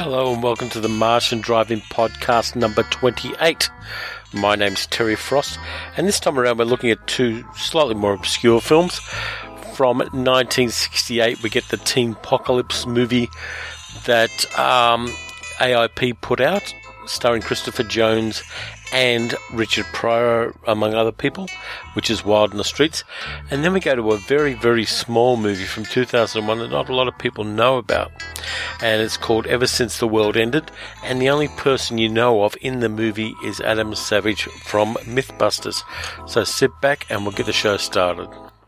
Hello and welcome to the Martian Drive-In podcast number 28. My name's Terry Frost, and this time around we're looking at two slightly more obscure films. From 1968 we get the Teen Apocalypse movie that AIP put out, starring Christopher Jones and Richard Pryor, among other people, which is Wild in the Streets. And then we go to a very, very small movie from 2001 that not a lot of people know about. And it's called Ever Since the World Ended. And the only person you know of in the movie is Adam Savage from Mythbusters. So sit back and we'll get the show started.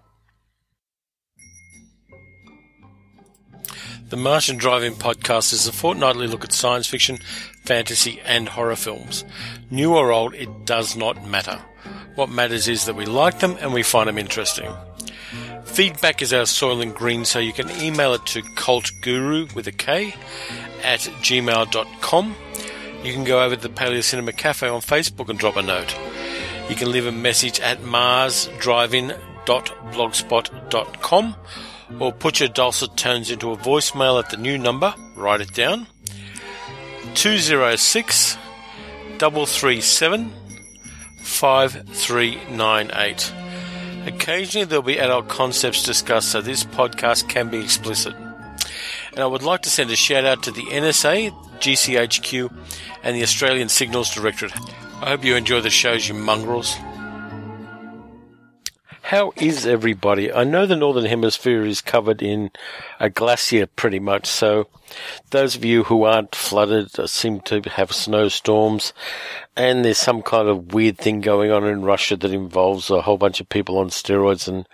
The Martian Drive-In podcast is a fortnightly look at science fiction, fantasy and horror films. New or old, it does not matter. What matters is that we like them and we find them interesting. Feedback is our soil and green, so you can email it to cultguru with a K at gmail.com. You can go over to the Paleo Cinema Cafe on Facebook and drop a note. You can leave a message at marsdrivein.blogspot.com or put your dulcet tones into a voicemail at the new number, write it down, 206 337 5398. Occasionally there'll be adult concepts discussed, so this podcast can be explicit. And I would like to send a shout out to the NSA, GCHQ and the Australian Signals Directorate. I hope you enjoy the shows, you mongrels. How is everybody? I know the Northern Hemisphere is covered in a glacier pretty much, so those of you who aren't flooded seem to have snowstorms, and there's some kind of weird thing going on in Russia that involves a whole bunch of people on steroids and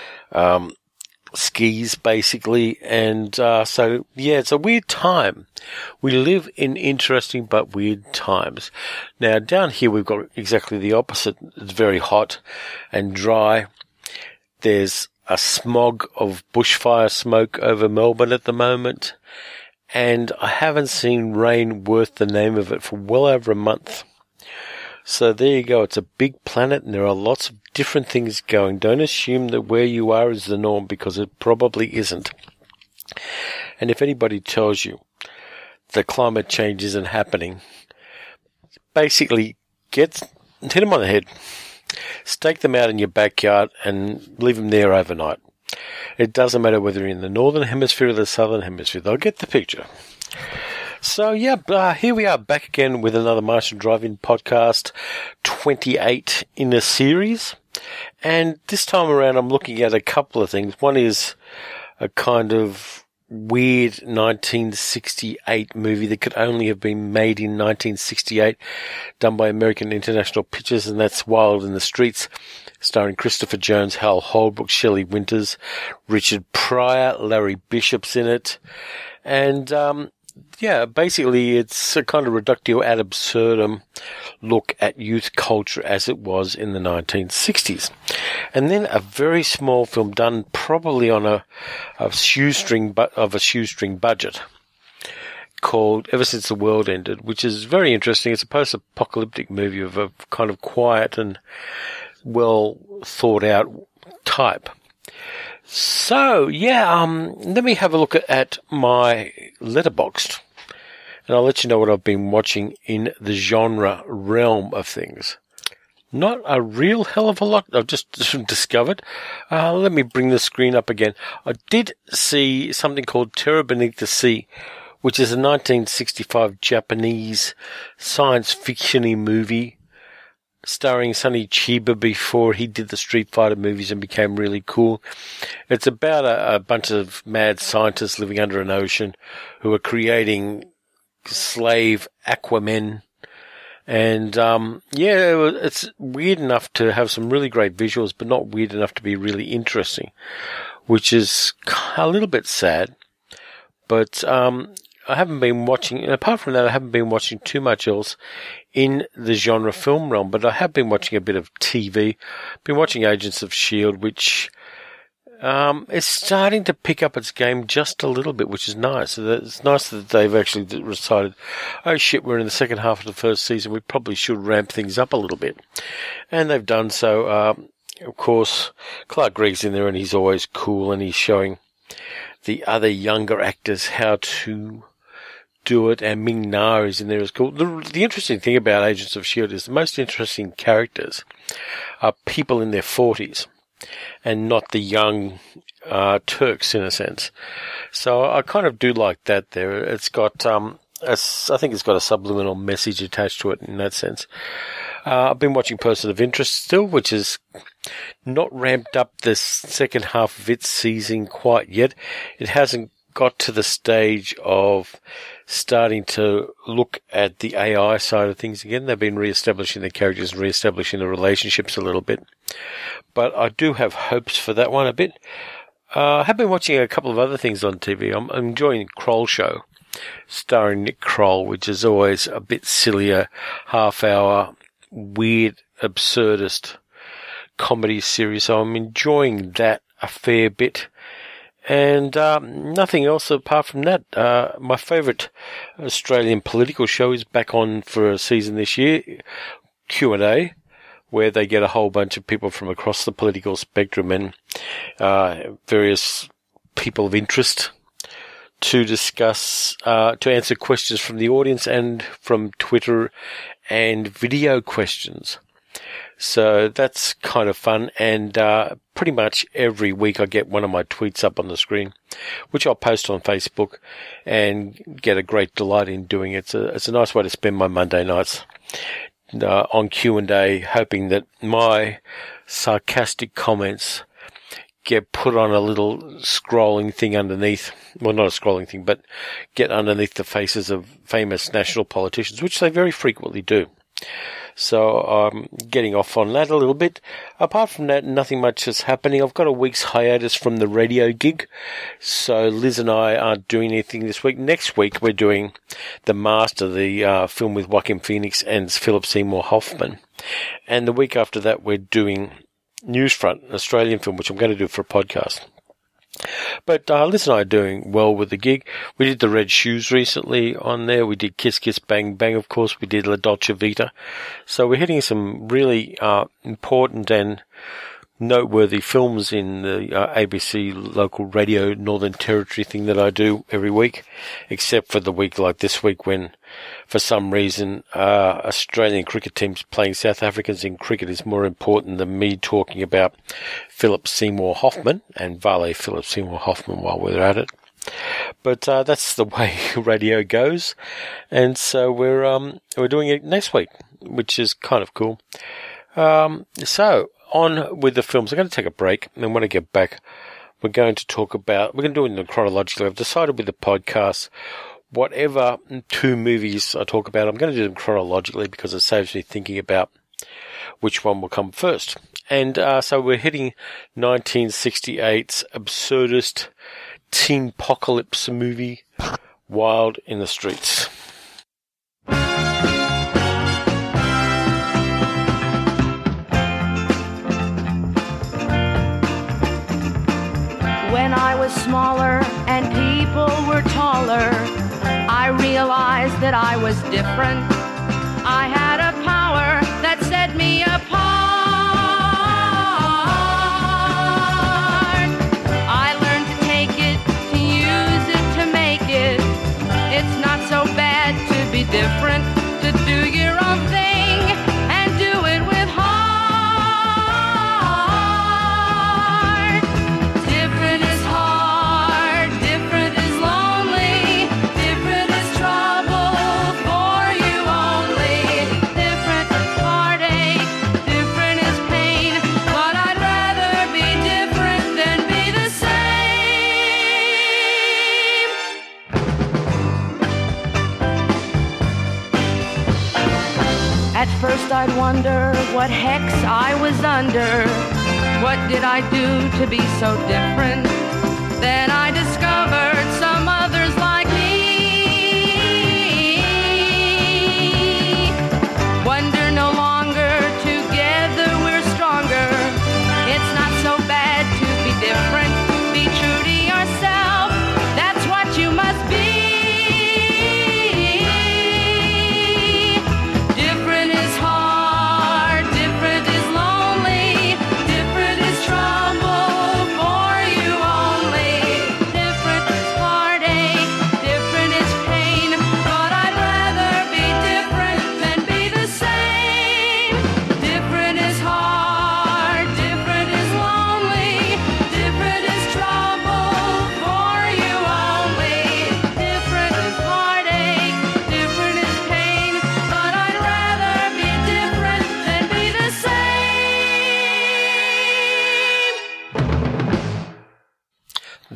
skis, basically, and so, yeah, it's a weird time. We live in interesting but weird times. Now, down here we've got exactly the opposite. It's very hot and dry. There's a smog of bushfire smoke over Melbourne at the moment, and I haven't seen rain worth the name of it for well over a month. So there you go. It's a big planet, and there are lots of different things going. Don't assume that where you are is the norm, because it probably isn't. And if anybody tells you that climate change isn't happening, basically hit them on the head. Stake them out in your backyard and leave them there overnight. It doesn't matter whether you're in the Northern Hemisphere or the Southern Hemisphere. They'll get the picture. So, yeah, here we are back again with another Martian Drive-In podcast, 28 in a series. And this time around I'm looking at a couple of things. One is a kind of weird 1968 movie that could only have been made in 1968, done by American International Pictures, and that's Wild in the Streets, starring Christopher Jones, Hal Holbrook, Shelley Winters, Richard Pryor, Larry Bishop's in it, and yeah, basically it's a kind of reductio ad absurdum look at youth culture as it was in the 1960s. And then a very small film done probably on a shoestring budget called Ever Since the World Ended, which is very interesting. It's a post-apocalyptic movie of a kind of quiet and well thought out type. So, yeah, let me have a look at my Letterboxd, and I'll let you know what I've been watching in the genre realm of things. Not a real hell of a lot I've just discovered. Let me bring the screen up again. I did see something called Terror Beneath the Sea, which is a 1965 Japanese science fiction-y movie starring Sonny Chiba before he did the Street Fighter movies and became really cool. It's about a bunch of mad scientists living under an ocean who are creating slave Aquamen. And, yeah, it's weird enough to have some really great visuals, but not weird enough to be really interesting, which is a little bit sad. But, I haven't been watching, apart from that, I haven't been watching too much else in the genre film realm, but I have been watching a bit of TV. Been watching Agents of S.H.I.E.L.D., which is starting to pick up its game just a little bit, which is nice. It's nice that they've actually decided, oh shit, we're in the second half of the first season, we probably should ramp things up a little bit. And they've done so. Of course, Clark Gregg's in there and he's always cool, and he's showing the other younger actors how to Stewart and Ming-Na is in there as cool. The interesting thing about Agents of S.H.I.E.L.D. is the most interesting characters are people in their 40s and not the young Turks, in a sense. So I kind of do like that there. It's got, I think it's got a subliminal message attached to it in that sense. I've been watching Person of Interest still, which is not ramped up this second half of its season quite yet. It hasn't got to the stage of starting to look at the AI side of things again. They've been re-establishing the characters and re-establishing the relationships a little bit. But I do have hopes for that one a bit. I have been watching a couple of other things on TV. I'm enjoying Kroll Show, starring Nick Kroll, which is always a bit sillier, half-hour, weird, absurdist comedy series. So I'm enjoying that a fair bit. And nothing else apart from that. My favourite Australian political show is back on for a season this year, Q&A, where they get a whole bunch of people from across the political spectrum and various people of interest to discuss, to answer questions from the audience and from Twitter and video questions. So that's kind of fun, and pretty much every week I get one of my tweets up on the screen, which I'll post on Facebook and get a great delight in doing it. It's a nice way to spend my Monday nights on Q&A, hoping that my sarcastic comments get put on a little scrolling thing underneath. Well, not a scrolling thing, but get underneath the faces of famous national politicians, which they very frequently do. So I'm getting off on that a little bit. Apart from that, nothing much is happening. I've got a week's hiatus from the radio gig, so Liz and I aren't doing anything this week. Next week we're doing The Master, the film with Joaquin Phoenix and Philip Seymour Hoffman. And the week after that we're doing Newsfront, an Australian film, which I'm going to do for a podcast. But Liz and I are doing well with the gig. We did the Red Shoes recently on there. We did Kiss Kiss Bang Bang, of course. We did La Dolce Vita. So we're hitting some really important and noteworthy films in the ABC local radio Northern Territory thing that I do every week, except for the week like this week when, for some reason, Australian cricket teams playing South Africans in cricket is more important than me talking about Philip Seymour Hoffman and Vale Philip Seymour Hoffman while we're at it. But that's the way radio goes, and so we're doing it next week, which is kind of cool. So on with the films. I'm going to take a break, and when I get back, we're going to do it chronologically. I've decided with the podcast, whatever two movies I talk about, I'm going to do them chronologically because it saves me thinking about which one will come first. And so we're hitting 1968's absurdist teen-pocalypse movie, Wild in the Streets. When I was smaller and people were taller, I realized that I was different. I had a power that set me apart. I learned to take it, to use it, to make it. It's not so bad to be different, to do your own thing and do it with heart. Different is hard, different is lonely, different is trouble for you only. Different is heartache, different is pain, but I'd rather be different than be the same. At first I'd wonder what hex I was under. What did I do to be so different? Then I discovered some others like me. Wonder no longer, together we're stronger. It's not so bad to be different. Be true to yourself, that's what you must be. Different is hard, different is lonely, different is trouble for you only. Different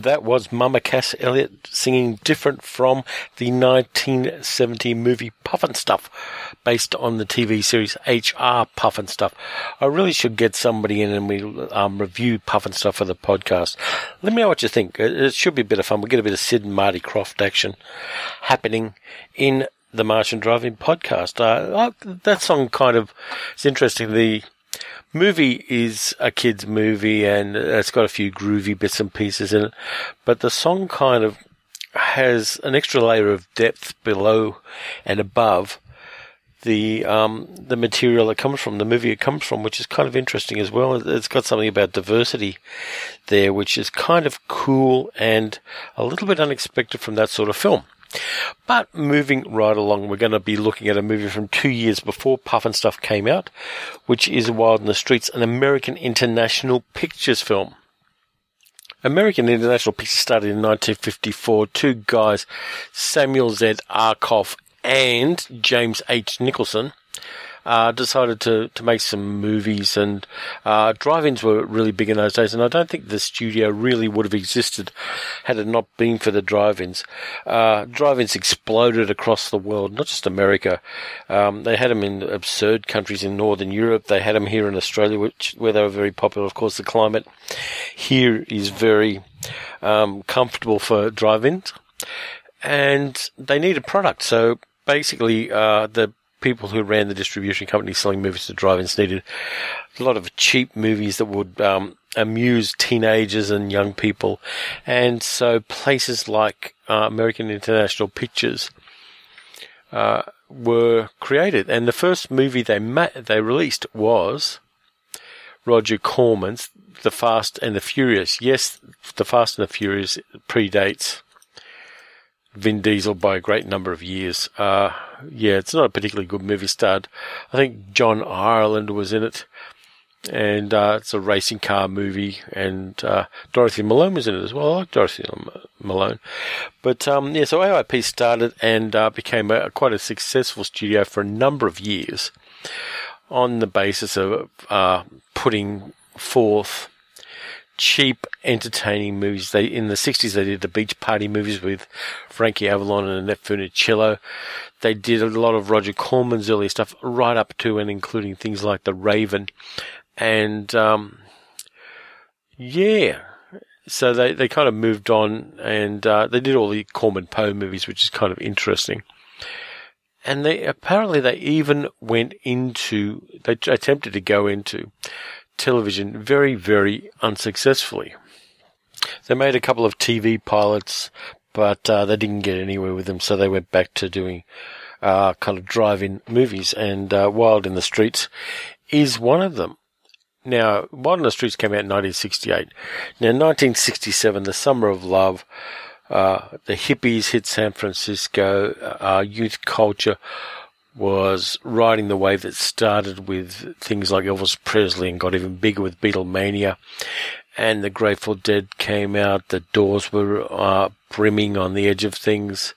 that was Mama Cass Elliot singing Different from the 1970 movie Puffin Stuff, based on the TV series HR Puffin Stuff. I really should get somebody in and we review Puffin Stuff for the podcast. Let me know what you think. It should be a bit of fun. We'll get a bit of Sid and Marty Croft action happening in the Martian Drive-In podcast. That song kind of is interesting. The movie is a kid's movie and it's got a few groovy bits and pieces in it, but the song kind of has an extra layer of depth below and above the material that comes from the movie it comes from, which is kind of interesting as well. It's got something about diversity there, which is kind of cool and a little bit unexpected from that sort of film. But moving right along, we're going to be looking at a movie from 2 years before Puffin Stuff came out, which is Wild in the Streets, an American International Pictures film. American International Pictures started in 1954. Two guys, Samuel Z. Arkoff and James H. Nicholson, decided to make some movies, and drive-ins were really big in those days, and I don't think the studio really would have existed had it not been for the drive-ins. Drive-ins exploded across the world, not just America. They had them in absurd countries in Northern Europe. They had them here in Australia, where they were very popular. Of course, the climate here is very comfortable for drive-ins, and they needed product. So basically, the people who ran the distribution company selling movies to drive-ins needed a lot of cheap movies that would amuse teenagers and young people. And so places like American International Pictures were created. And the first movie they released was Roger Corman's The Fast and the Furious. Yes, The Fast and the Furious predates Vin Diesel by a great number of years. It's not a particularly good movie. Starred, I think John Ireland was in it, and it's a racing car movie, and Dorothy Malone was in it as well. I like Dorothy Malone. But so AIP started and became quite a successful studio for a number of years on the basis of putting forth cheap, entertaining movies. In the 60s, they did the Beach Party movies with Frankie Avalon and Annette Funicello. They did a lot of Roger Corman's early stuff, right up to and including things like The Raven. And, so they kind of moved on, and they did all the Corman Poe movies, which is kind of interesting. And they even they attempted to go into television very, very unsuccessfully. They made a couple of TV pilots, but they didn't get anywhere with them, so they went back to doing kind of drive-in movies, and Wild in the Streets is one of them. Now, Wild in the Streets came out in 1968. Now, in 1967, The Summer of Love, the hippies hit San Francisco, youth culture was riding the wave that started with things like Elvis Presley and got even bigger with Beatlemania. And the Grateful Dead came out. The Doors were brimming on the edge of things.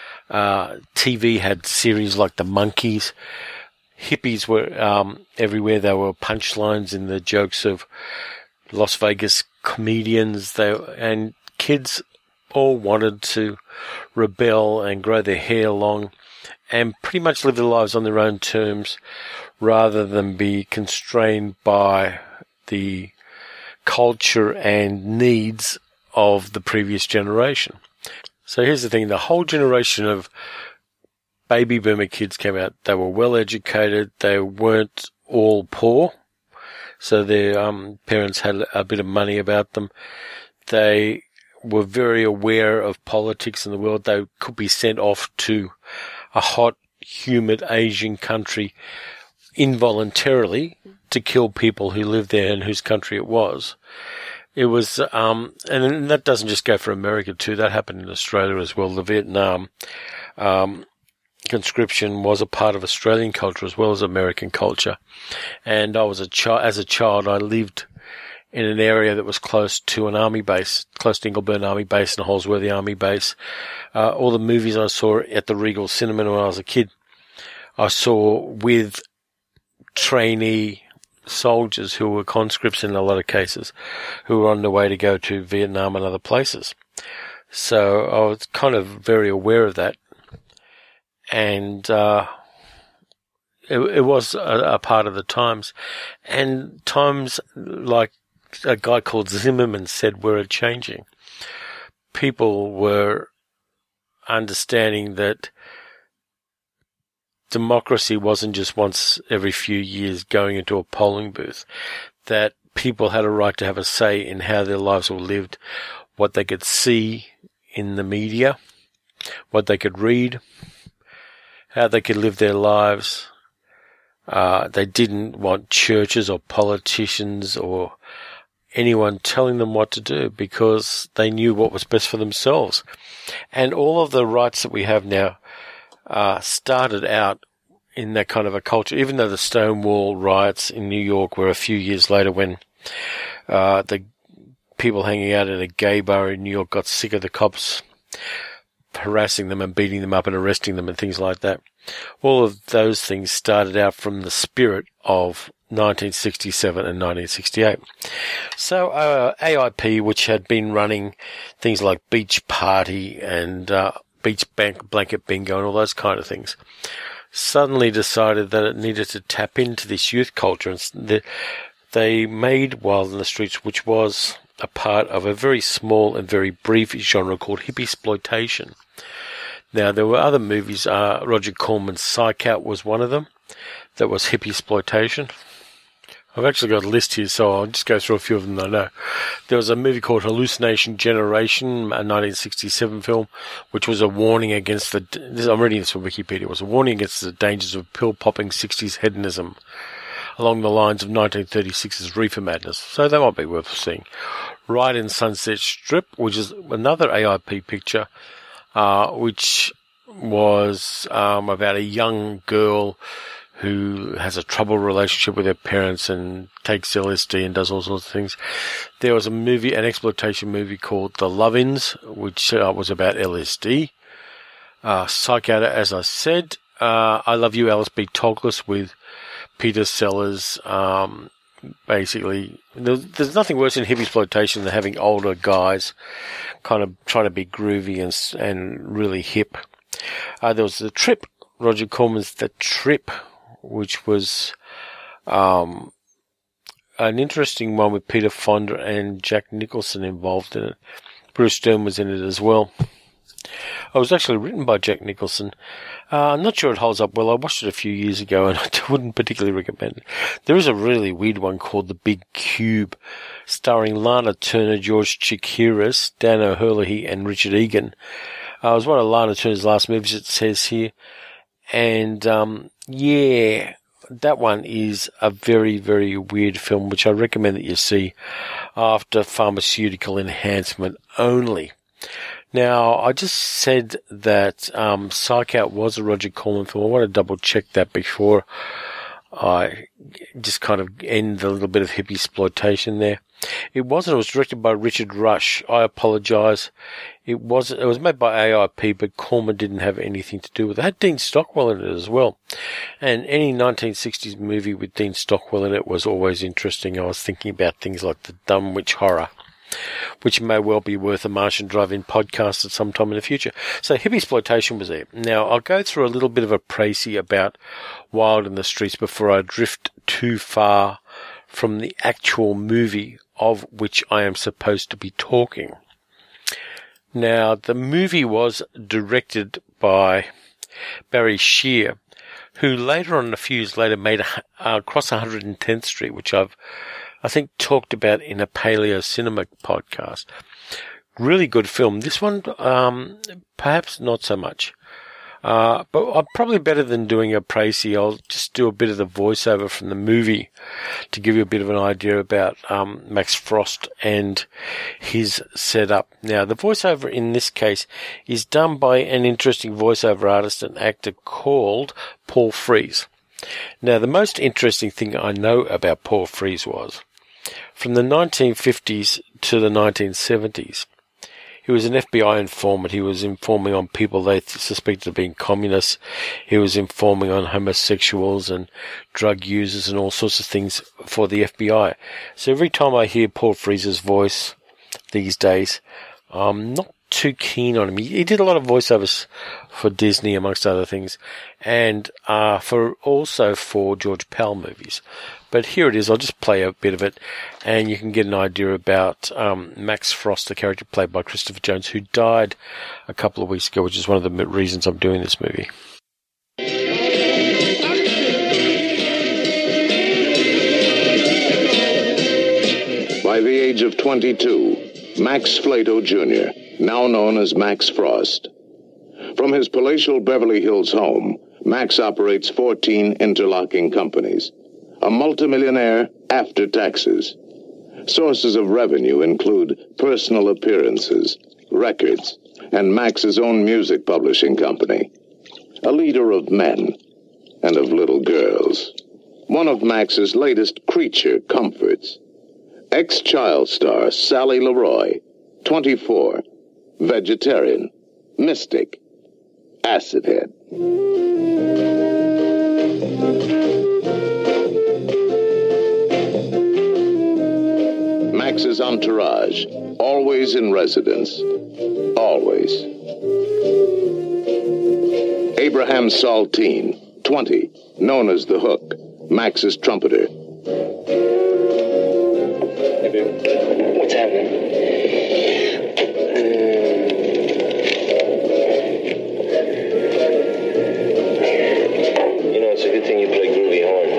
TV had series like The Monkees. Hippies were everywhere. There were punchlines in the jokes of Las Vegas comedians. And kids all wanted to rebel and grow their hair long and pretty much live their lives on their own terms rather than be constrained by the culture and needs of the previous generation. So here's the thing. The whole generation of baby boomer kids came out. They were well educated. They weren't all poor. So their parents had a bit of money about them. They were very aware of politics in the world. They could be sent off to a hot, humid Asian country involuntarily to kill people who lived there and whose country it was. It was, and that doesn't just go for America too. That happened in Australia as well. The Vietnam conscription was a part of Australian culture as well as American culture. And I was as a child, I lived in an area that was close to an army base, close to Ingleburn Army Base and Holsworthy Army Base. All the movies I saw at the Regal Cinema when I was a kid, I saw with trainee soldiers who were conscripts in a lot of cases, who were on their way to go to Vietnam and other places. So I was kind of very aware of that. And it was a part of the times. And times, like a guy called Zimmerman said, were changing. People were understanding that democracy wasn't just once every few years going into a polling booth, that people had a right to have a say in how their lives were lived, what they could see in the media, what they could read, how they could live their lives. They didn't want churches or politicians or anyone telling them what to do, because they knew what was best for themselves. And all of the rights that we have now started out in that kind of a culture, even though the Stonewall riots in New York were a few years later, when the people hanging out at a gay bar in New York got sick of the cops harassing them and beating them up and arresting them and things like that. All of those things started out from the spirit of 1967 and 1968. So AIP, which had been running things like Beach Party and Beach Blanket Bingo and all those kind of things, suddenly decided that it needed to tap into this youth culture. And they made Wild in the Streets, which was a part of a very small and very brief genre called hippie-sploitation. Now, there were other movies. Roger Corman's Psych Out was one of them. That was hippie-sploitation. I've actually got a list here, so I'll just go through a few of them that I know. There was a movie called Hallucination Generation, a 1967 film, which was a warning against I'm reading this from Wikipedia. It was a warning against the dangers of pill-popping 60s hedonism, along the lines of 1936's Reefer Madness. So that might be worth seeing. Ride in Sunset Strip, which is another AIP picture, which was about a young girl who has a troubled relationship with her parents and takes LSD and does all sorts of things. There was an exploitation movie called The Love-Ins, which was about LSD. Psych Out, as I said. I Love You, Alice B. Toklas with Peter Sellers. Basically, there's nothing worse in hippie-sploitation than having older guys kind of trying to be groovy and really hip. There was The Trip, Roger Corman's The Trip, which was an interesting one with Peter Fonda and Jack Nicholson involved in it. Bruce Dern was in it as well. It was actually written by Jack Nicholson. I'm not sure it holds up well. I watched it a few years ago and I wouldn't particularly recommend it. There is a really weird one called The Big Cube, starring Lana Turner, George Chakiris, Dan O'Herlihy and Richard Egan. It was one of Lana Turner's last movies, it says here. And yeah, that one is a very, very weird film, which I recommend that you see after pharmaceutical enhancement only. Now, I just said that Psych Out was a Roger Corman film. I want to double check that before I just kind of end a little bit of hippie-sploitation there. It wasn't. It was directed by Richard Rush. I apologise. It was made by AIP, but Corman didn't have anything to do with it. It had Dean Stockwell in it as well. And any 1960s movie with Dean Stockwell in it was always interesting. I was thinking about things like The Dumb Witch Horror, which may well be worth a Martian Drive-In podcast at some time in the future. So hippie-sploitation was there. Now, I'll go through a little bit of a précis about Wild in the Streets before I drift too far from the actual movie of which I am supposed to be talking. Now, the movie was directed by Barry Shear, who later on, a few years later, made Across 110th Street, which I think talked about in a Paleo Cinema podcast. Really good film. This one, perhaps not so much. But probably better than doing a précis. I'll just do a bit of the voiceover from the movie to give you a bit of an idea about Max Frost and his setup. Now, the voiceover in this case is done by an interesting voiceover artist and actor called Paul Frees. Now, the most interesting thing I know about Paul Frees was, from the 1950s to the 1970s, he He was an FBI informant. He was informing on people they suspected of being communists. He was informing on homosexuals and drug users and all sorts of things for the FBI. So every time I hear Paul Frees's voice these days, I'm not too keen on him. He did a lot of voiceovers for Disney, amongst other things, and also for George Pell movies. But here it is. I'll just play a bit of it, and you can get an idea about Max Frost, the character played by Christopher Jones, who died a couple of weeks ago, which is one of the reasons I'm doing this movie. By the age of 22, Max Flato Jr., now known as Max Frost. From his palatial Beverly Hills home, Max operates 14 interlocking companies. A multimillionaire after taxes. Sources of revenue include personal appearances, records, and Max's own music publishing company. A leader of men and of little girls. One of Max's latest creature comforts. Ex-child star Sally Leroy, 24, vegetarian, mystic, acid head. Max's entourage, always in residence. Always. Abraham Saltine, 20, known as The Hook, Max's trumpeter. What's happening? You know, it's a good thing you play groovy horn.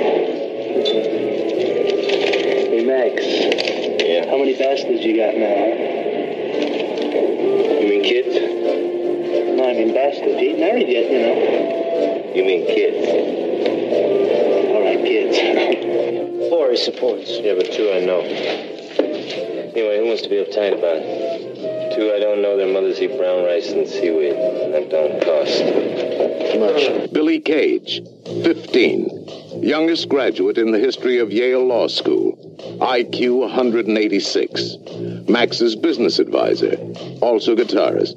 Hey, Max. Yeah? How many bastards you got now? You mean kids? No, I mean bastards. You ain't married yet, you know. You mean kids? All right, kids. 4 he supports. Yeah, but 2 I know. Anyway, who wants to be uptight about it? 2 I don't know. Their mothers eat brown rice and seaweed. That don't cost much. Billy Cage, 15, youngest graduate in the history of Yale Law School. IQ 186. Max's business advisor, also guitarist.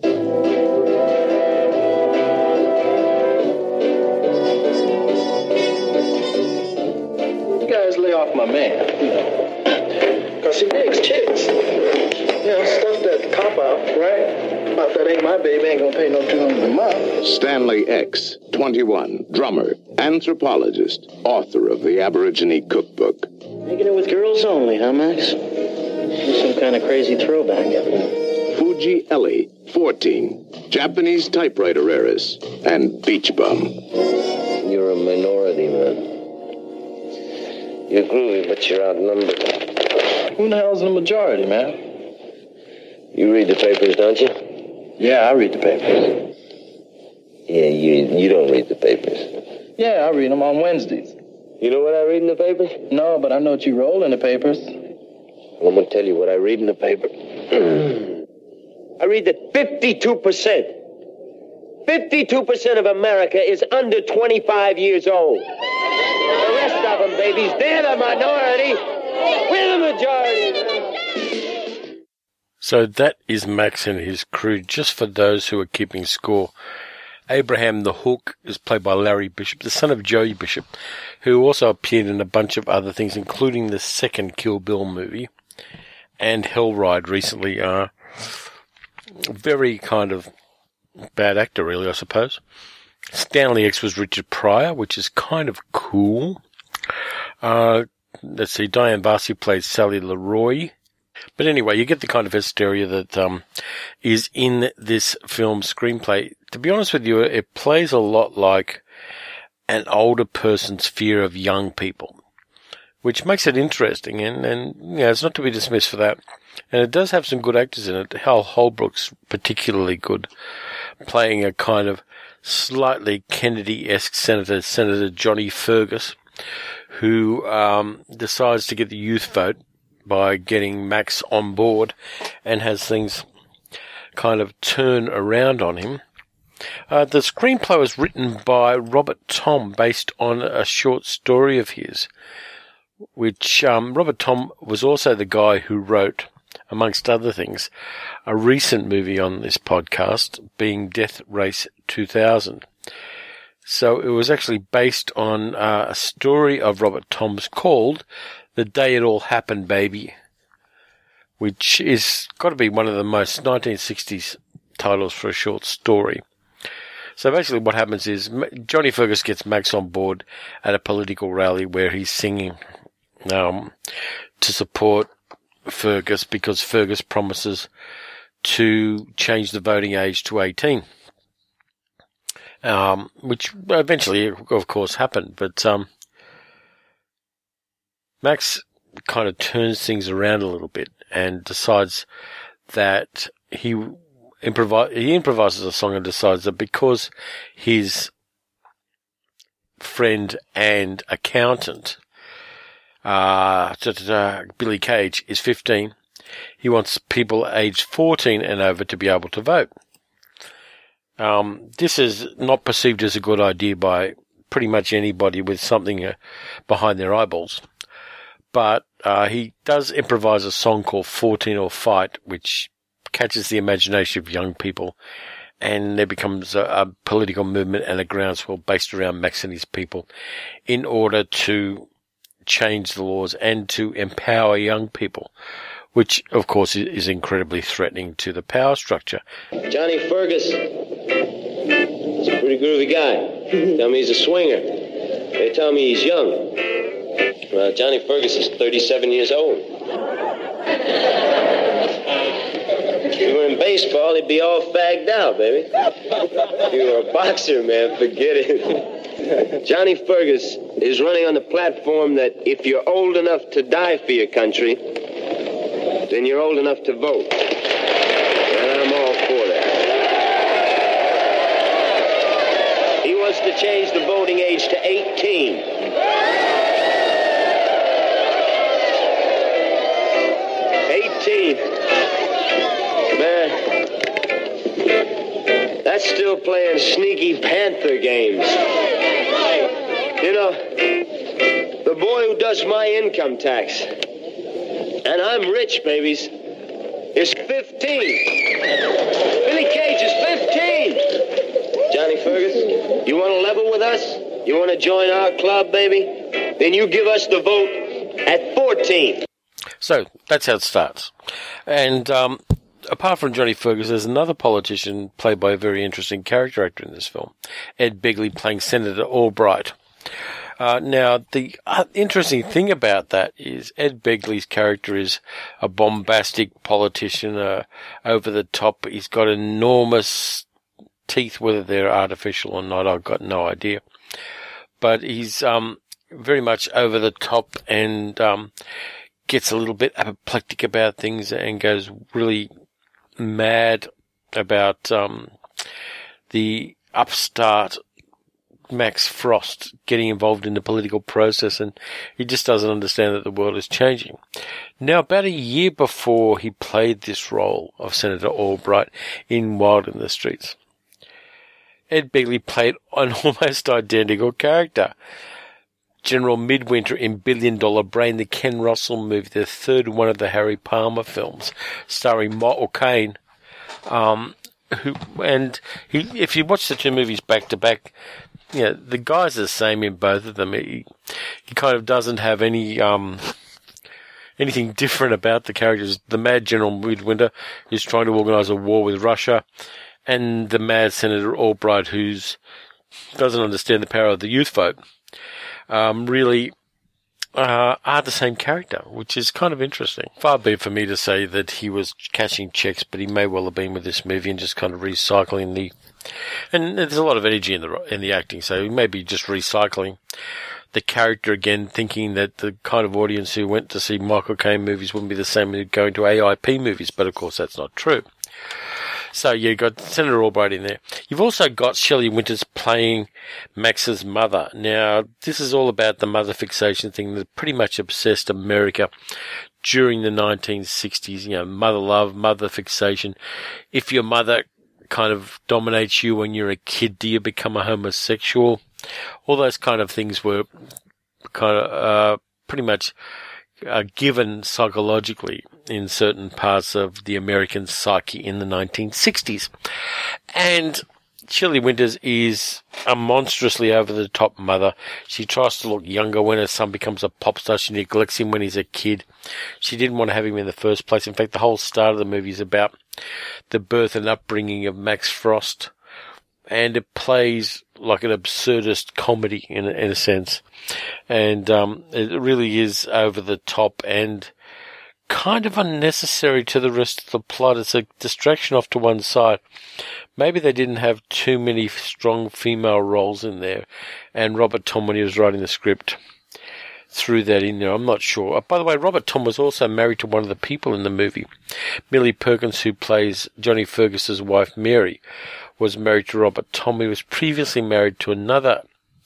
You guys lay off my man, you know. Because he digs chicks. You know, stuff that cop out, right? About that ain't my baby, ain't gonna pay no $200 a month. Stanley X, 21, drummer, anthropologist, author of the Aborigine Cookbook. Making it with girls only, huh, Max? Some kind of crazy throwback. Fuji Ellie, 14, Japanese typewriter heiress, and beach bum. You're a minority, man. You're groovy, but you're outnumbered. Who the hell's the majority, man? You read the papers, don't you? Yeah, I read the papers. Yeah, you don't read the papers. Yeah, I read them on Wednesdays. You know what I read in the papers? No, but I know what you roll in the papers. Well, I'm going to tell you what I read in the paper. I read that 52% of America is under 25 years old. The rest of them, babies, they're the minority. We're the majority. So that is Max and his crew, just for those who are keeping score. Abraham the Hook is played by Larry Bishop, the son of Joey Bishop, who also appeared in a bunch of other things, including the second Kill Bill movie and Hellride recently. Very kind of bad actor, really, I suppose. Stanley X was Richard Pryor, which is kind of cool. Let's see, Diane Varsi played Sally Leroy. But anyway, you get the kind of hysteria that is in this film's screenplay. To be honest with you, it plays a lot like an older person's fear of young people, which makes it interesting, and yeah, it's not to be dismissed for that. And it does have some good actors in it. Hal Holbrook's particularly good, playing a kind of slightly Kennedy-esque Senator Johnny Fergus, who decides to get the youth vote by getting Max on board and has things kind of turn around on him. The screenplay was written by Robert Thom based on a short story of his, which Robert Thom was also the guy who wrote amongst other things, a recent movie on this podcast being Death Race 2000. So it was actually based on a story of Robert Toms called The Day It All Happened, Baby, which is got to be one of the most 1960s titles for a short story. So basically what happens is Johnny Fergus gets Max on board at a political rally where he's singing to support Fergus because Fergus promises to change the voting age to 18, which eventually, of course, happened. But Max kind of turns things around a little bit and decides that he improvises a song and decides that because his friend and accountant, Billy Cage, is 15, he wants people aged 14 and over to be able to vote. This is not perceived as a good idea by pretty much anybody with something behind their eyeballs. But he does improvise a song called 14 or Fight, which catches the imagination of young people, and there becomes a political movement and a groundswell based around Max and his people in order to change the laws and to empower young people, which, of course, is incredibly threatening to the power structure. Johnny Fergus is a pretty groovy guy. Tell me he's a swinger. They tell me he's young. Well, Johnny Fergus is 37 years old. If you were in baseball, he'd be all fagged out, baby. If you were a boxer, man, forget it. Johnny Fergus is running on the platform that if you're old enough to die for your country, then you're old enough to vote. And I'm all for that. He wants to change the voting age to 18. 18. Man, that's still playing sneaky Panther games. You know, the boy who does my income tax, and I'm rich, babies, is 15. Billy Cage is 15. Johnny Fergus, you want to level with us? You want to join our club, baby? Then you give us the vote at 14. So that's how it starts. And apart from Johnny Fergus, there's another politician played by a very interesting character actor in this film, Ed Begley, playing Senator Albright. Now, the interesting thing about that is Ed Begley's character is a bombastic politician, over the top. He's got enormous teeth, whether they're artificial or not, I've got no idea. But he's very much over the top and gets a little bit apoplectic about things and goes really mad about the upstart Max Frost getting involved in the political process, and he just doesn't understand that the world is changing. Now, about a year before he played this role of Senator Albright in Wild in the Streets, Ed Begley played an almost identical character, General Midwinter in $1 Billion Brain, the Ken Russell movie, the third one of the Harry Palmer films, starring Michael Caine. If you watch the two movies back to back, you know, the guy's the same in both of them. He kind of doesn't have any anything different about the characters. The mad General Midwinter is trying to organise a war with Russia, and the mad Senator Albright, who doesn't understand the power of the youth vote, really are the same character, which is kind of interesting. Far be it for me to say that he was cashing checks, but he may well have been with this movie and just kind of recycling and there's a lot of energy in the acting, so he may be just recycling the character again, thinking that the kind of audience who went to see Michael Caine movies wouldn't be the same as going to AIP movies, but of course that's not true. So you've got Senator Albright in there. You've also got Shelley Winters playing Max's mother. Now, this is all about the mother fixation thing that pretty much obsessed America during the 1960s. You know, mother love, mother fixation. If your mother kind of dominates you when you're a kid, do you become a homosexual? All those kind of things were kind of pretty much given psychologically in certain parts of the American psyche in the 1960s. And Shirley Winters is a monstrously over-the-top mother. She tries to look younger when her son becomes a pop star. She neglects him when he's a kid. She didn't want to have him in the first place. In fact, the whole start of the movie is about the birth and upbringing of Max Frost. And it plays like an absurdist comedy in a sense. And it really is over the top and kind of unnecessary to the rest of the plot. It's a distraction off to one side. Maybe they didn't have too many strong female roles in there. And Robert Tom, when he was writing the script, threw that in there. I'm not sure. By the way, Robert Tom was also married to one of the people in the movie. Millie Perkins, who plays Johnny Fergus's wife, Mary, was married to Robert Tom. He was previously married to another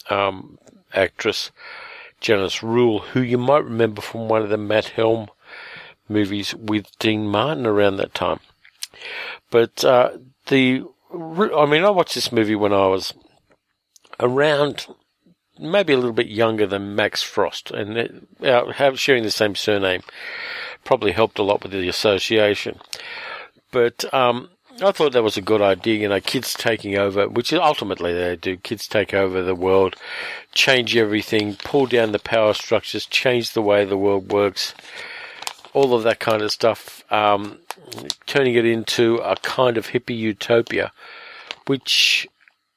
actress, Janice Rule, who you might remember from one of the Matt Helm movies with Dean Martin around that time. But I watched this movie when I was around maybe a little bit younger than Max Frost, and sharing the same surname probably helped a lot with the association. But I thought that was a good idea, kids taking over, which ultimately they do. Kids take over the world, change everything, pull down the power structures, change the way the world works, all of that kind of stuff, turning it into a kind of hippie utopia, which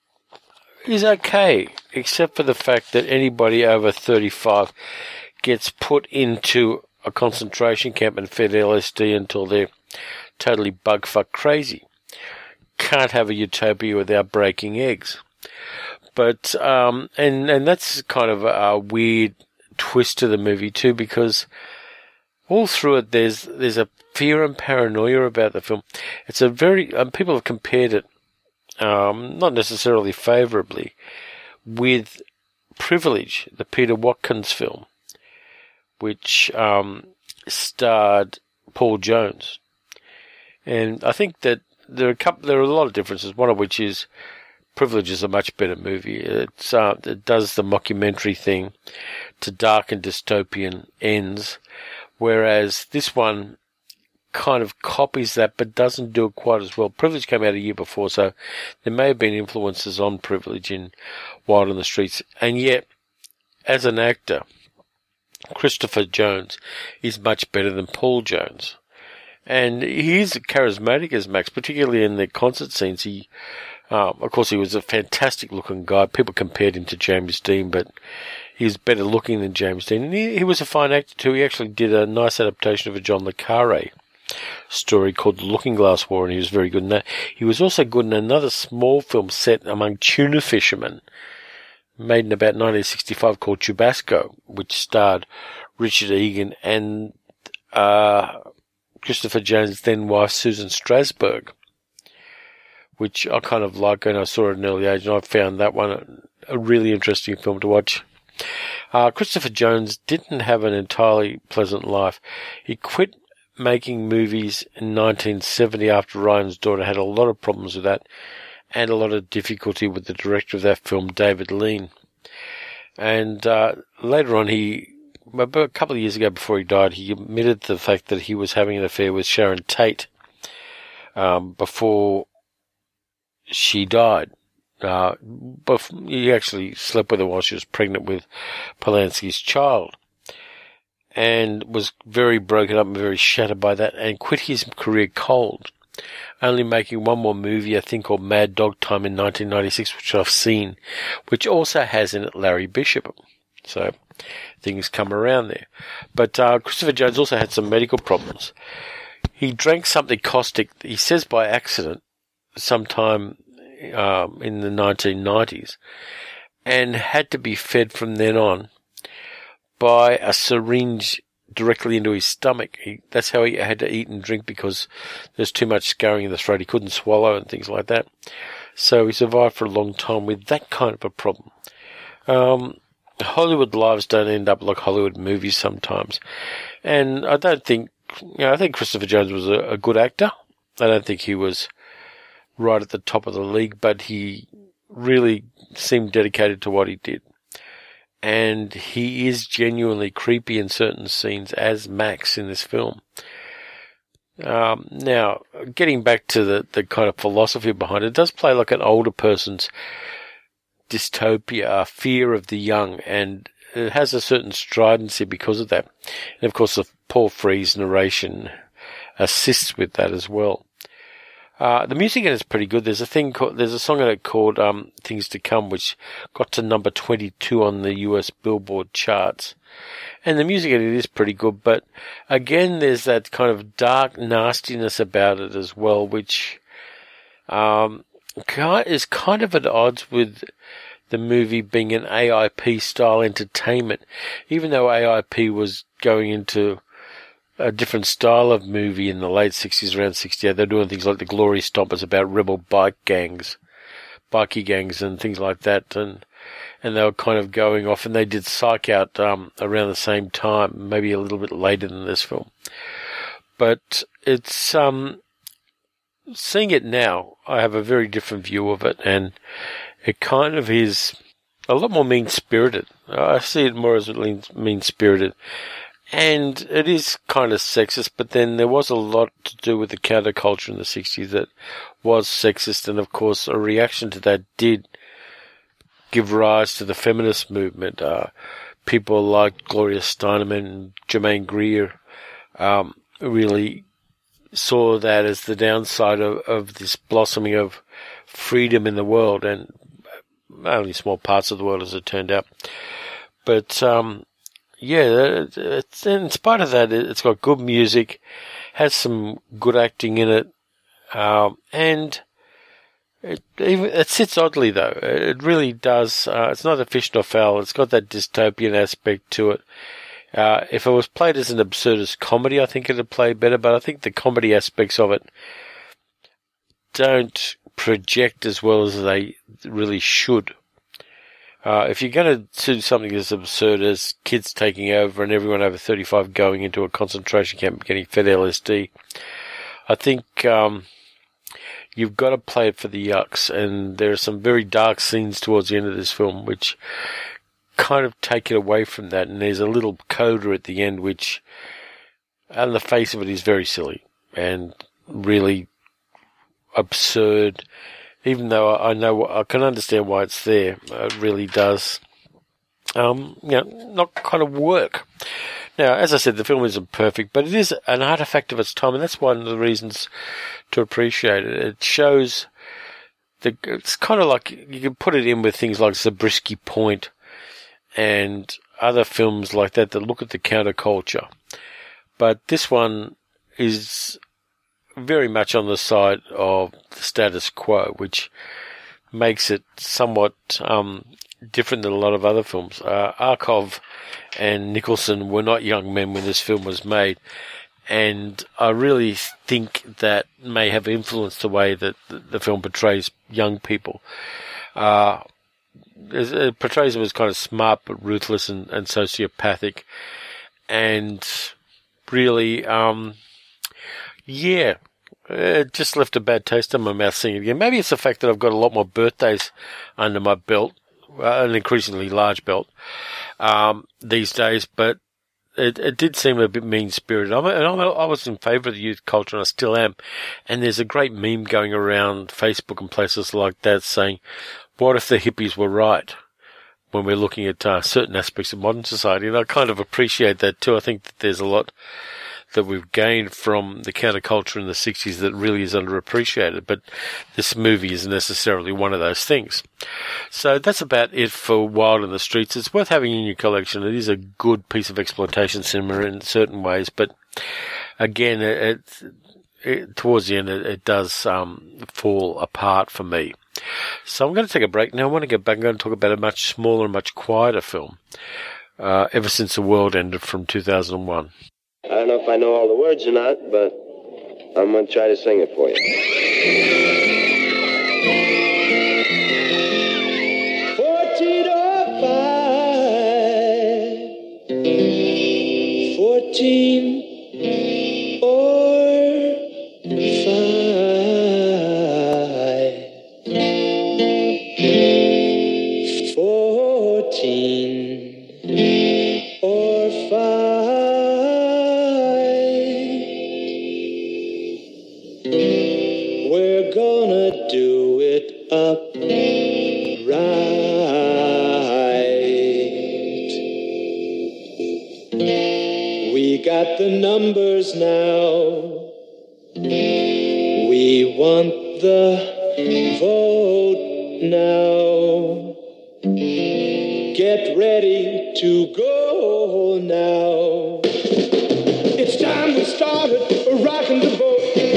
is okay, except for the fact that anybody over 35 gets put into a concentration camp and fed LSD until they're totally bugfuck crazy. Can't have a utopia without breaking eggs. But, and that's kind of a weird twist to the movie too, because all through it there's a fear and paranoia about the film. It's a very, people have compared it, not necessarily favourably, with Privilege, the Peter Watkins film, which starred Paul Jones. And I think that there are a lot of differences, one of which is Privilege is a much better movie. It does the mockumentary thing to dark and dystopian ends, whereas this one kind of copies that but doesn't do it quite as well. Privilege came out a year before, so there may have been influences on Privilege in Wild on the Streets. And yet, as an actor, Christopher Jones is much better than Paul Jones. And he's charismatic as Max, particularly in the concert scenes. Of course, he was a fantastic-looking guy. People compared him to James Dean, but he was better looking than James Dean. And he was a fine actor, too. He actually did a nice adaptation of a John le Carré story called The Looking Glass War, and he was very good in that. He was also good in another small film set among tuna fishermen, made in about 1965, called Chubasco, which starred Richard Egan and Christopher Jones' then wife, Susan Strasberg, which I kind of like, and I saw at an early age, and I found that one a really interesting film to watch. Christopher Jones didn't have an entirely pleasant life. He quit making movies in 1970 after Ryan's Daughter, had a lot of problems with that, and a lot of difficulty with the director of that film, David Lean. And later on, about a couple of years ago before he died, he admitted the fact that he was having an affair with Sharon Tate before she died. He actually slept with her while she was pregnant with Polanski's child, and was very broken up and very shattered by that, and quit his career cold, only making one more movie, I think, called Mad Dog Time in 1996, which I've seen, which also has in it Larry Bishop. So things come around there. But Christopher Jones also had some medical problems. He drank something caustic, he says by accident, sometime in the 1990s, and had to be fed from then on by a syringe directly into his stomach. That's how he had to eat and drink, because there's too much scarring in the throat. He couldn't swallow and things like that. So he survived for a long time with that kind of a problem. Hollywood lives don't end up like Hollywood movies sometimes. And I don't think, I think Christopher Jones was a good actor. I don't think he was right at the top of the league, but he really seemed dedicated to what he did. and he is genuinely creepy in certain scenes as Max in this film. Now, getting back to the kind of philosophy behind it, it does play like an older person's dystopia, fear of the young, and it has a certain stridency because of that. And of course, the Paul Frees narration assists with that as well. The music in it is pretty good. There's a song in it called Things to Come, which got to number 22 on the US Billboard charts. And the music in it is pretty good, but again, there's that kind of dark nastiness about it as well, which is kind of at odds with the movie being an AIP-style entertainment. Even though AIP was going into a different style of movie in the late 60s, around 68, they're doing things like the Glory Stompers about rebel bikie gangs and things like that, and they were kind of going off, and they did Psych Out around the same time, maybe a little bit later than this film. But it's seeing it now, I have a very different view of it, and it kind of is a lot more mean-spirited. I see it more as mean-spirited. And it is kind of sexist, but then there was a lot to do with the counterculture in the 60s that was sexist, and of course a reaction to that did give rise to the feminist movement. People like Gloria Steinem and Germaine Greer really saw that as the downside of this blossoming of freedom in the world, and only small parts of the world as it turned out. But it's, in spite of that, it's got good music, has some good acting in it, and it sits oddly though. It really does. It's not a fish nor fowl. It's got that dystopian aspect to it. If it was played as an absurdist comedy, I think it'd play better, but I think the comedy aspects of it don't project as well as they really should. If you're going to do something as absurd as kids taking over and everyone over 35 going into a concentration camp getting fed LSD, I think you've got to play it for the yucks, and there are some very dark scenes towards the end of this film which kind of take it away from that, and there's a little coda at the end which, on the face of it, is very silly and really absurd. Even though I can understand why it's there, it really does, not kind of work. Now, as I said, the film isn't perfect, but it is an artifact of its time, and that's one of the reasons to appreciate it. It shows it's kind of like you can put it in with things like Zabriskie Point and other films like that look at the counterculture. But this one is very much on the side of the status quo, which makes it somewhat different than a lot of other films. Arkov and Nicholson were not young men when this film was made, and I really think that may have influenced the way that the film portrays young people. It portrays them as kind of smart but ruthless and sociopathic, and really it just left a bad taste in my mouth seeing it again. Maybe it's the fact that I've got a lot more birthdays under my belt, an increasingly large belt, these days, but it did seem a bit mean-spirited. I was in favour of the youth culture, and I still am. And there's a great meme going around Facebook and places like that saying, what if the hippies were right when we're looking at certain aspects of modern society? And I kind of appreciate that too. I think that there's a lot that we've gained from the counterculture in the 60s that really is underappreciated, but this movie isn't necessarily one of those things. So that's about it for Wild in the Streets. It's worth having in your collection. It is a good piece of exploitation cinema in certain ways, but again, towards the end, it does fall apart for me. So I'm going to take a break now. I want to get back. I'm going to talk about a much smaller and much quieter film, Ever Since the World Ended, from 2001. I don't know if I know all the words or not, but I'm going to try to sing it for you. 14 or 5. 14 We got the numbers now. We want the vote now. Get ready to go now. It's time we started rocking the boat.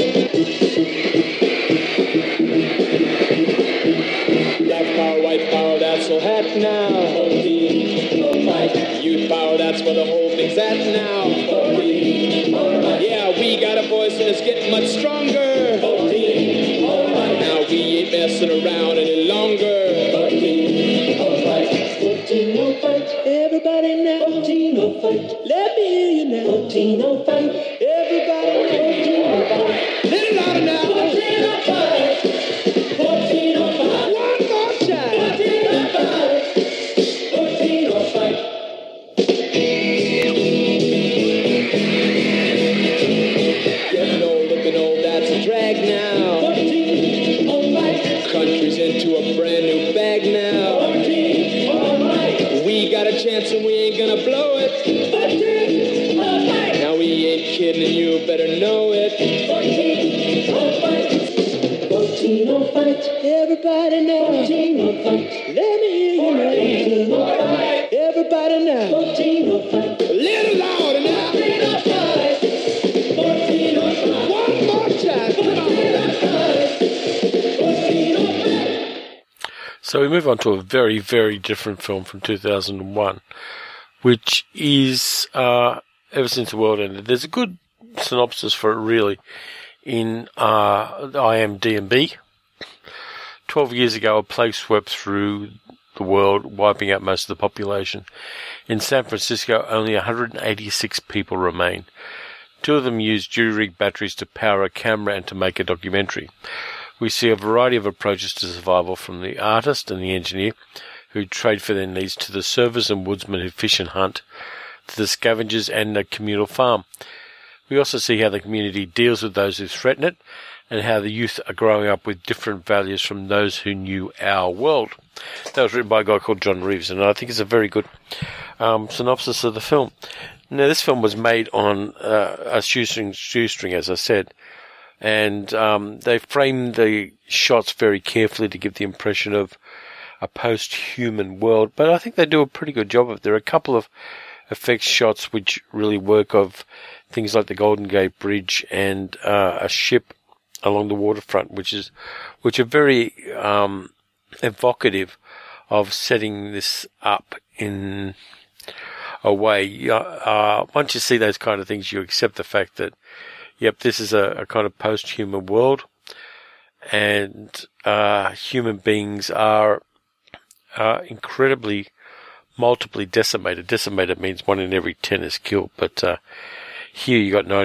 Black power, white power, that's so hot now. Youth power, that's where the whole thing's at now. Yeah, we got a voice and it's getting much stronger. Now we ain't messing around any longer. Everybody now, let me hear you now. Everybody now, let it louder now. 1405. One more time. 1405. Getting old, looking old, that's a drag now. 1405. Country's into a brand new bag now. 1405. We got a chance and we ain't gonna blow it. 1405. Now we ain't kidding and you better know it. 1405. 1405. Everybody now. 1405. Let me hear you now. 1405. Everybody now. 1405. A little louder now. 1405. 1405. One more time. 1405. 1405. So we move on to a very, very different film from 2001, which is Ever Since the World Ended. There's a good synopsis for it, really, in IMDb. 12 years ago, a plague swept through the world, wiping out most of the population. In San Francisco, only 186 people remain. 2 of them used jury-rigged batteries to power a camera and to make a documentary. We see a variety of approaches to survival, from the artist and the engineer who trade for their needs to the surfers and woodsmen who fish and hunt, to the scavengers and the communal farm. We also see how the community deals with those who threaten it, and how the youth are growing up with different values from those who knew our world. That was written by a guy called John Reeves, and I think it's a very good synopsis of the film. Now, this film was made on a shoestring, as I said, and they framed the shots very carefully to give the impression of a post-human world, but I think they do a pretty good job of it. There are a couple of effects shots which really work, of things like the Golden Gate Bridge and a ship along the waterfront, which are very evocative of setting this up in a way. Once you see those kind of things, you accept the fact that, yep, this is a kind of post-human world, and human beings are incredibly multiply decimated. Decimated means 1 in every 10 is killed, but here you got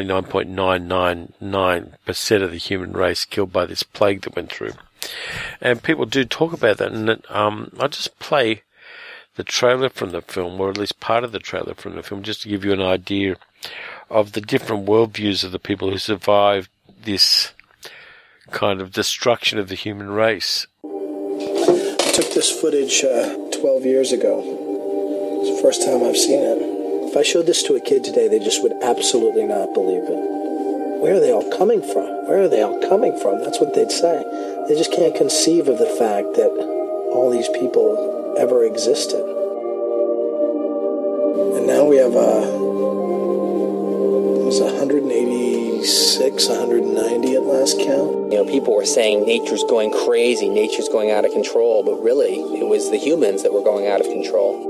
99.999% of the human race killed by this plague that went through. And people do talk about that, and I'll just play the trailer from the film, or at least part of the trailer from the film, just to give you an idea of the different worldviews of the people who survived this kind of destruction of the human race. I took this footage 12 years ago. It's the first time I've seen it. If I showed this to a kid today, they just would absolutely not believe it. Where are they all coming from? Where are they all coming from? That's what they'd say. They just can't conceive of the fact that all these people ever existed. And now we have 186, 190 at last count. You know, people were saying nature's going crazy, nature's going out of control, but really, it was the humans that were going out of control.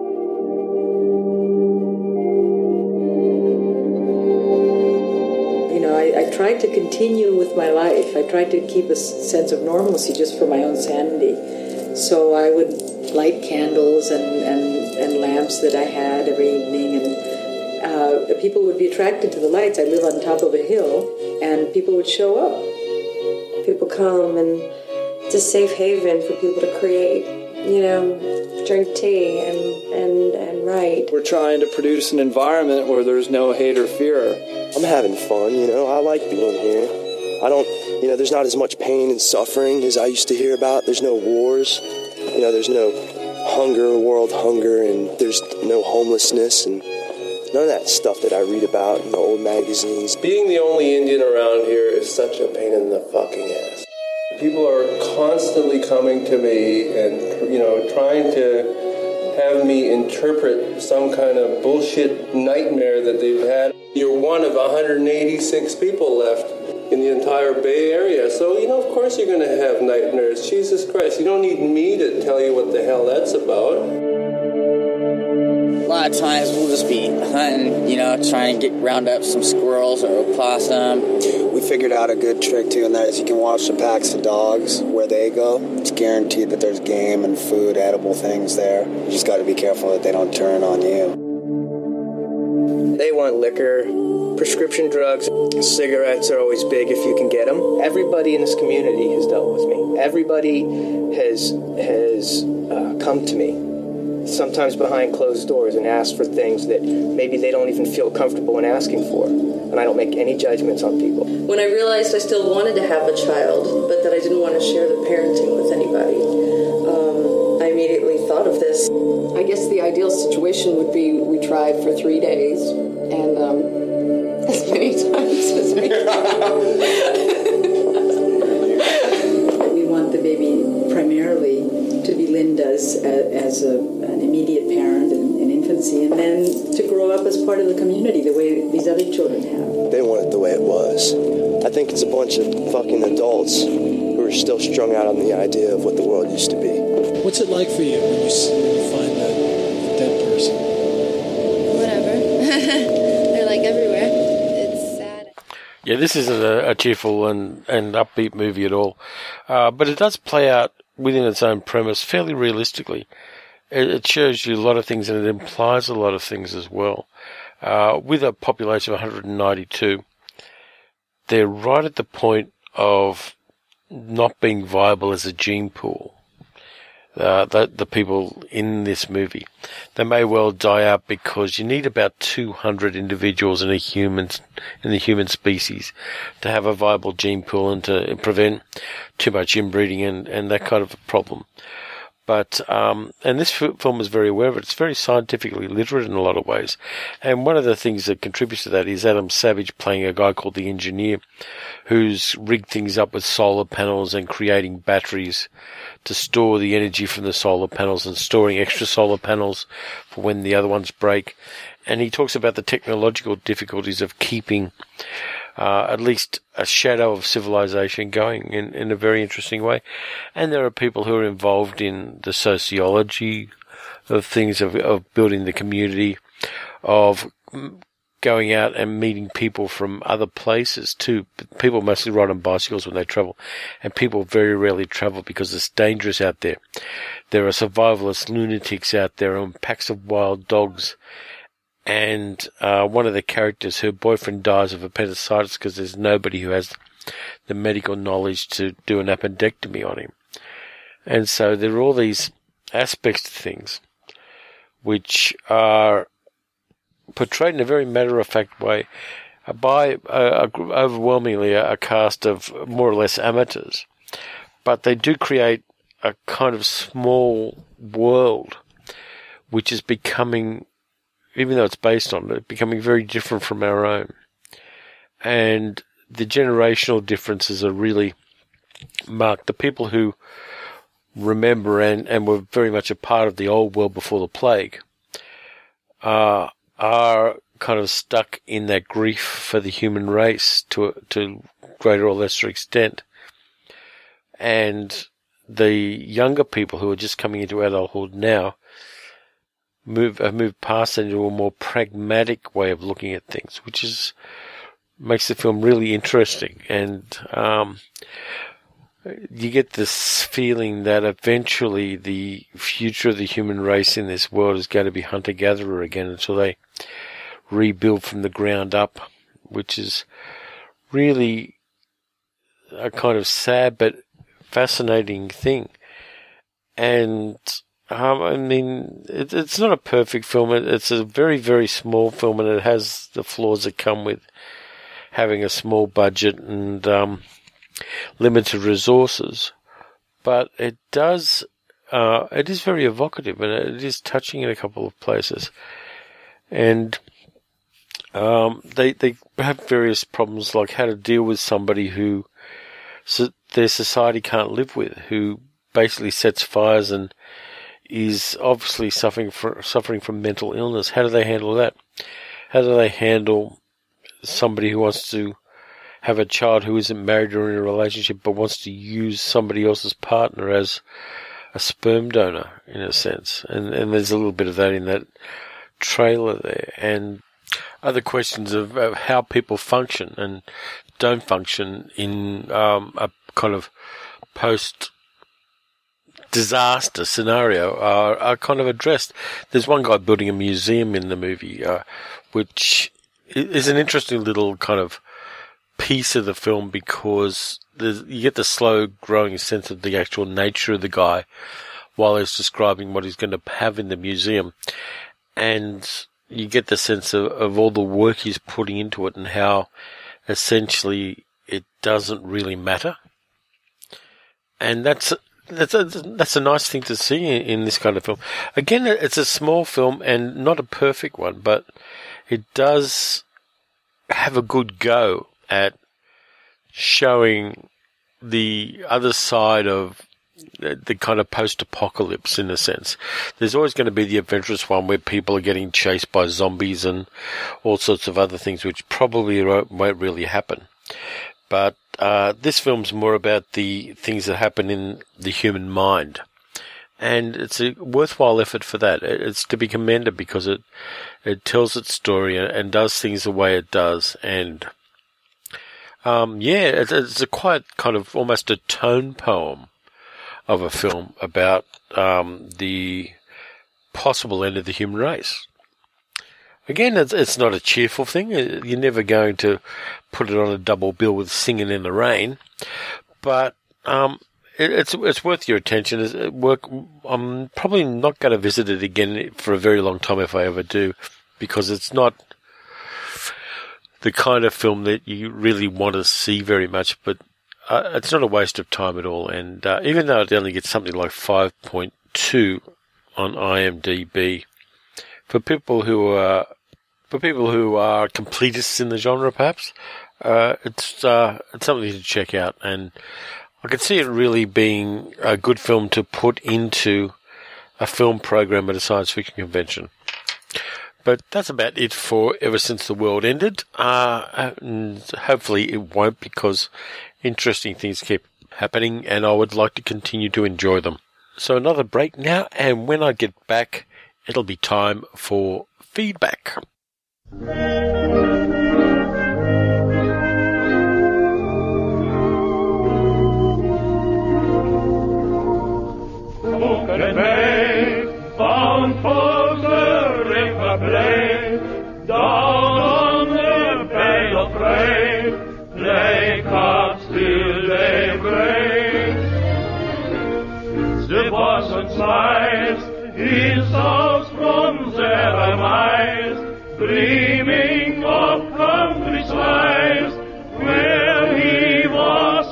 I tried to continue with my life. I tried to keep a sense of normalcy just for my own sanity. So I would light candles and lamps that I had every evening, and people would be attracted to the lights. I live on top of a hill, and people would show up. People come, and it's a safe haven for people to create, drink tea and write. We're trying to produce an environment where there's no hate or fear. I'm having fun, I like being here. There's not as much pain and suffering as I used to hear about. There's no wars, there's no world hunger, and there's no homelessness, and None of that stuff that I read about in the old magazines. Being the only Indian around here is such a pain in the fucking ass. People are constantly coming to me and, trying to have me interpret some kind of bullshit nightmare that they've had. You're one of 186 people left in the entire Bay Area. So, of course you're going to have nightmares. Jesus Christ, you don't need me to tell you what the hell that's about. A lot of times we'll just be hunting, trying to round up some squirrels or a possum. We figured out a good trick too, and that is you can watch the packs of dogs where they go. It's guaranteed that there's game and food, edible things there. You just got to be careful that they don't turn on you. They want liquor, prescription drugs, cigarettes are always big if you can get them. Everybody in this community has dealt with me. Everybody has come to me, sometimes behind closed doors, and asked for things that maybe they don't even feel comfortable in asking for. And I don't make any judgments on people. When I realized I still wanted to have a child, but that I didn't want to share the parenting with anybody, I immediately thought of this. I guess the ideal situation would be we tried for 3 days, and as many times as we We want the baby primarily to be Linda's as an immediate parent in infancy, and then to grow up as part of the community the way these other children have. They want it the way it was. I think it's a bunch of fucking adults who are still strung out on the idea of what the world used to be. What's it like for you when you find that dead person? Whatever. They're like everywhere. It's sad. Yeah, this isn't a cheerful and upbeat movie at all. But it does play out within its own premise fairly realistically. It shows you a lot of things, and it implies a lot of things as well. With a population of 192, they're right at the point of not being viable as a gene pool. The people in this movie, they may well die out because you need about 200 individuals in the human species to have a viable gene pool and to prevent too much inbreeding and that kind of a problem. But, and this film is very aware of it. It's very scientifically literate in a lot of ways. And one of the things that contributes to that is Adam Savage playing a guy called the Engineer, who's rigged things up with solar panels and creating batteries to store the energy from the solar panels and storing extra solar panels for when the other ones break. And he talks about the technological difficulties of keeping at least a shadow of civilization going in a very interesting way. And there are people who are involved in the sociology of things, of building the community, of going out and meeting people from other places too. People mostly ride on bicycles when they travel, and people very rarely travel because it's dangerous out there. There are survivalist lunatics out there and packs of wild dogs. And one of the characters, her boyfriend dies of appendicitis because there's nobody who has the medical knowledge to do an appendectomy on him. And so there are all these aspects to things which are portrayed in a very matter-of-fact way by overwhelmingly a cast of more or less amateurs. But they do create a kind of small world which is becoming, even though it's based on it, becoming very different from our own. And the generational differences are really marked. The people who remember and were very much a part of the old world before the plague are kind of stuck in that grief for the human race to greater or lesser extent. And the younger people who are just coming into adulthood now have moved past that into a more pragmatic way of looking at things, which makes the film really interesting. And you get this feeling that eventually the future of the human race in this world is going to be hunter-gatherer again until they rebuild from the ground up, which is really a kind of sad but fascinating thing. And I mean, it's not a perfect film. It's a very, very small film, and it has the flaws that come with having a small budget and limited resources. But it is very evocative, and it is touching in a couple of places. And They have various problems, like how to deal with somebody who their society can't live with, who basically sets fires and is obviously suffering from mental illness. How do they handle that? How do they handle somebody who wants to have a child who isn't married or in a relationship but wants to use somebody else's partner as a sperm donor, in a sense? And there's a little bit of that in that trailer there. And other questions of how people function and don't function in a kind of post-disaster scenario are kind of addressed. There's one guy building a museum in the movie, which is an interesting little kind of piece of the film, because you get the slow growing sense of the actual nature of the guy while he's describing what he's going to have in the museum. And you get the sense of all the work he's putting into it and how essentially it doesn't really matter. And that's a nice thing to see in this kind of film. Again, it's a small film and not a perfect one, but it does have a good go at showing the other side of the kind of post-apocalypse, in a sense. There's always going to be the adventurous one where people are getting chased by zombies and all sorts of other things, which probably won't really happen. But this film's more about the things that happen in the human mind. And it's a worthwhile effort for that. It's to be commended because it tells its story and does things the way it does. And it's a quite kind of almost a tone poem of a film about the possible end of the human race. Again, it's not a cheerful thing. You're never going to put it on a double bill with Singing in the Rain, but it's worth your attention. I'm probably not going to visit it again for a very long time if I ever do, because it's not the kind of film that you really want to see very much, but it's not a waste of time at all. And even though it only gets something like 5.2 on IMDb, for people who are completists in the genre, perhaps it's something to check out. And I can see it really being a good film to put into a film program at a science fiction convention. But that's about it for Ever Since the World Ended. And hopefully it won't, because interesting things keep happening and I would like to continue to enjoy them. So another break now, and when I get back, it'll be time for feedback. Who can make bound folks a republic down on the Bay of Grain? They can't still they break. The bosom sighs, he sounds from their minds, dreaming of country's lives where he was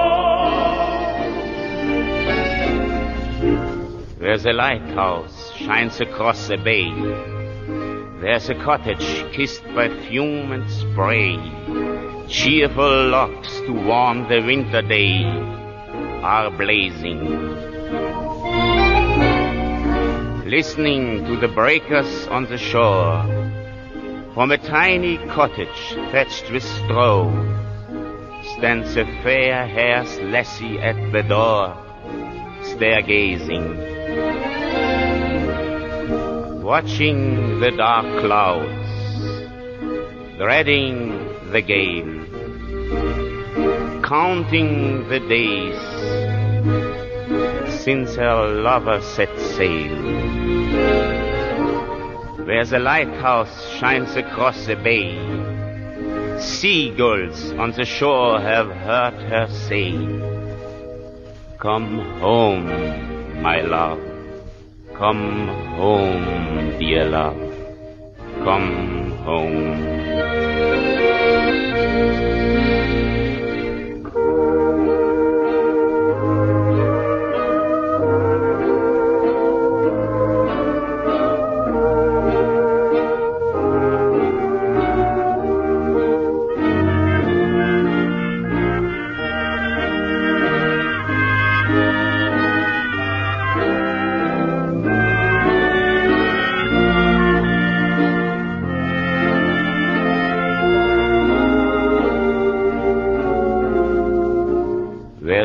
born. There's a lighthouse shines across the bay. There's a cottage kissed by fume and spray. Cheerful logs to warm the winter day are blazing. Listening to the breakers on the shore, from a tiny cottage thatched with straw, stands a fair-haired lassie at the door, stargazing, watching the dark clouds, dreading the gale, counting the days since her lover set sail. Where the lighthouse shines across the bay, seagulls on the shore have heard her say, "Come home, my love, come home, dear love, come home."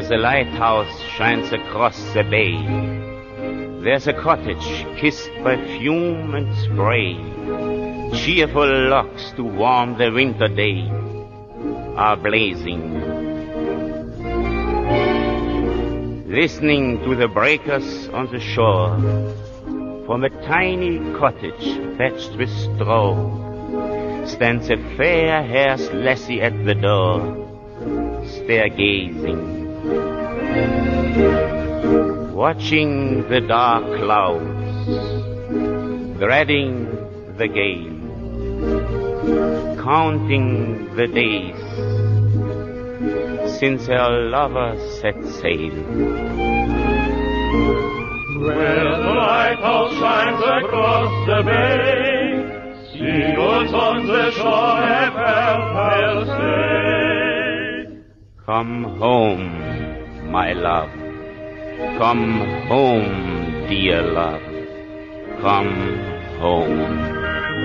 There's a lighthouse shines across the bay. There's a cottage kissed by fume and spray. Cheerful logs to warm the winter day are blazing. Listening to the breakers on the shore, from a tiny cottage thatched with straw, stands a fair-haired lassie at the door, stargazing. Watching the dark clouds, dreading the gale, counting the days since her lover set sail. Where the lighthouse shines across the bay, seagulls on the shore have held their stay. Come home, my love. Come home, dear love. Come home.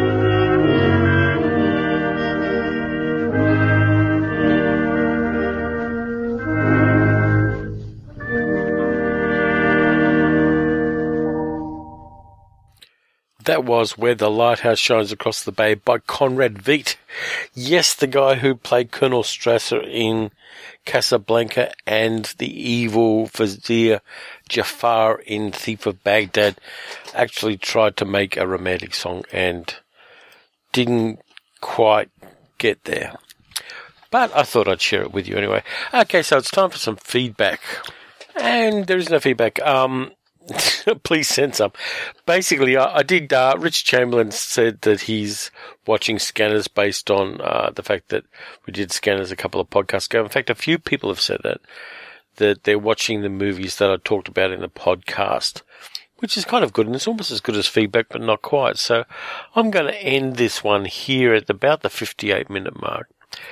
That was Where the Lighthouse Shines Across the Bay by Conrad Veidt. Yes, the guy who played Colonel Strasser in Casablanca and the evil Vizier Jafar in Thief of Baghdad actually tried to make a romantic song and didn't quite get there. But I thought I'd share it with you anyway. Okay, so it's time for some feedback. And there is no feedback. Please send some. Basically, I did. Rich Chamberlain said that he's watching Scanners based on the fact that we did Scanners a couple of podcasts ago. In fact, a few people have said that they're watching the movies that I talked about in the podcast, which is kind of good, and it's almost as good as feedback, but not quite. So I'm going to end this one here at about the 58-minute mark.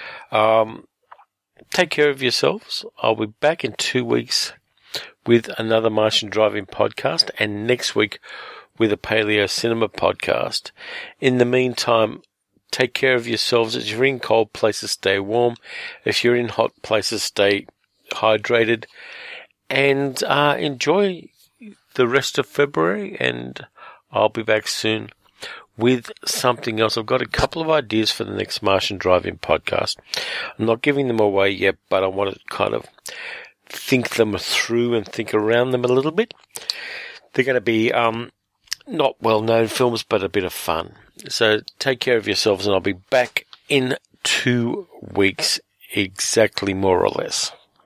Take care of yourselves. I'll be back in 2 weeks with another Martian Drive-In podcast, and next week with a Paleo Cinema podcast. In the meantime, take care of yourselves. If you're in cold places, stay warm. If you're in hot places, stay hydrated. And enjoy the rest of February, and I'll be back soon with something else. I've got a couple of ideas for the next Martian Drive-In podcast. I'm not giving them away yet, but I want to kind of think them through and think around them a little bit. They're going to be not well-known films, but a bit of fun. So take care of yourselves, and I'll be back in 2 weeks, exactly, more or less.